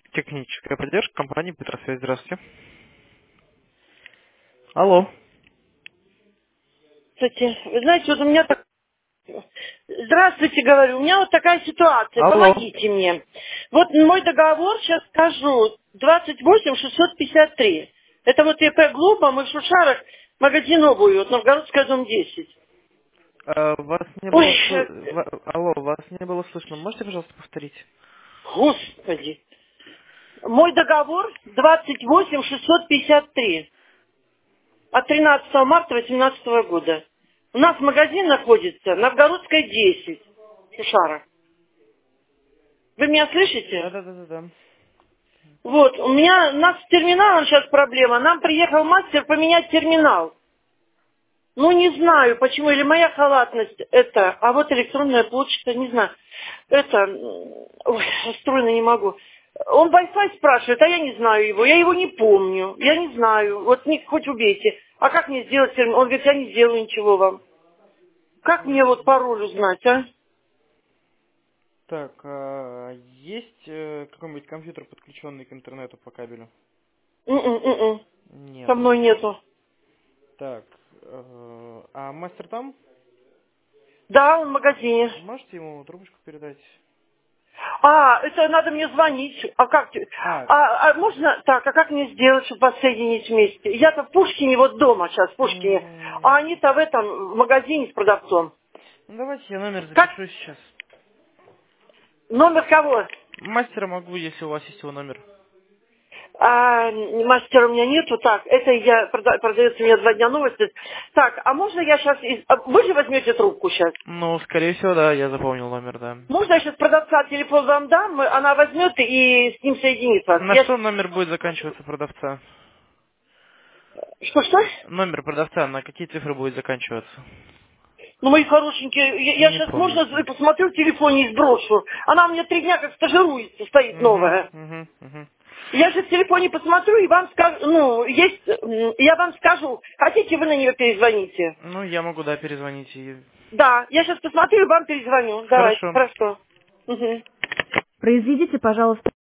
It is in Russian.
Техническая поддержка компании Петросвязь. Здравствуйте. Алло. Здравствуйте. Вы знаете, вот у меня так... Здравствуйте, говорю. У меня вот такая ситуация. Алло. Помогите мне. Вот мой договор, сейчас скажу, 28653. Это вот ИП Глуба, мы в Шушарах, магазин обуви, вот Новгородская, дом 10. Вас не Ой, было Алло, вас не было слышно. Можете, пожалуйста, повторить? господи. Мой договор 28653 от 13 марта 2018 года. У нас магазин находится Новгородская, 10. В Шушарах. Вы меня слышите? Да. Вот, у нас с терминалом сейчас проблема. Нам приехал мастер поменять терминал. Ну, не знаю, почему, или моя халатность это, а вот электронная почта, не знаю. Ой, расстроена не могу. Он Wi-Fi спрашивает, а я не знаю его, я его не помню, я не знаю. Вот хоть убейте. А как мне сделать терминал? Он говорит, я не сделаю ничего вам. Как мне вот пароль узнать, а? Так, есть какой-нибудь компьютер, подключенный к интернету по кабелю? М-м-м-м. Нет. Со мной нету. Так, а мастер там? Да, он в магазине. Можете ему трубочку передать? А, это надо мне звонить. А как? А, А можно так? А как мне сделать, чтобы вас соединить вместе? Я-то в Пушкине, вот дома сейчас, в Пушкине. А они-то в магазине с продавцом. ну давайте я номер Как? запишу сейчас. Номер кого? Мастера могу, если у вас есть его номер. А, мастера у меня нету. Так, это продается у меня 2 дня новости. Так, а можно я сейчас... Вы же возьмете трубку сейчас? Ну, скорее всего, да, я запомнил номер, да. Можно я сейчас продавца телефон вам дам, она возьмет и с ним соединит вас? На что номер будет заканчиваться продавца? Что? Номер продавца на какие цифры будет заканчиваться? Ну, мои хорошенькие, я Не сейчас можно помните. посмотрю в телефоне и сброшу. Она у меня 3 дня как стажируется, стоит новая. Угу. Я же в телефоне посмотрю и вам скажу, я вам скажу, хотите вы на нее перезвоните? Ну, я могу, да, перезвонить и... Да, я сейчас посмотрю и вам перезвоню. Давайте, Хорошо. хорошо. Мгм. Произведите, пожалуйста,